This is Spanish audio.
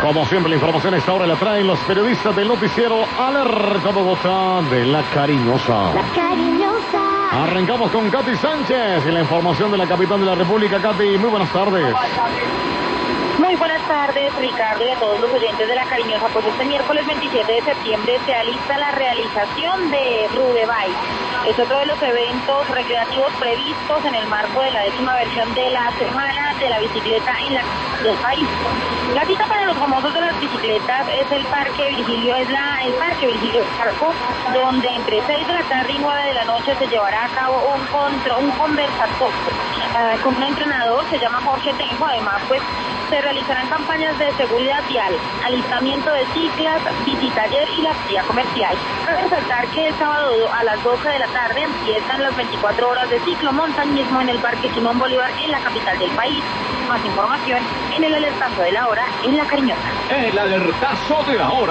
Como siempre, la información a esta hora la traen los periodistas del noticiero Alerta Bogotá de La Cariñosa. La Cariñosa. Arrancamos con Katy Sánchez y la información de la capital de la República. Katy, muy buenas tardes. Muy buenas tardes, Ricardo, y a todos los oyentes de La Cariñosa. Pues este miércoles 27 de septiembre se alista la realización de Rudebike. Es otro de los eventos recreativos previstos en el marco de la 10ª versión de la Semana de la Bicicleta en del país. La cita para los famosos de las bicicletas es el Parque Virgilio, el Parque Virgilio Carco, donde entre 6 de la tarde y 9 de la noche se llevará a cabo un conversatorio con un entrenador, se llama Jorge Tenjo. Además, pues se realizarán campañas de seguridad vial, alistamiento de ciclas, bicitaller y la vía comercial. Cabe resaltar que el sábado a las 12 de la tarde empiezan las 24 horas de ciclomontañismo en el Parque Simón Bolívar, en la capital del país. Más información en el alertazo de la hora en La Cariñosa. El alertazo de la hora.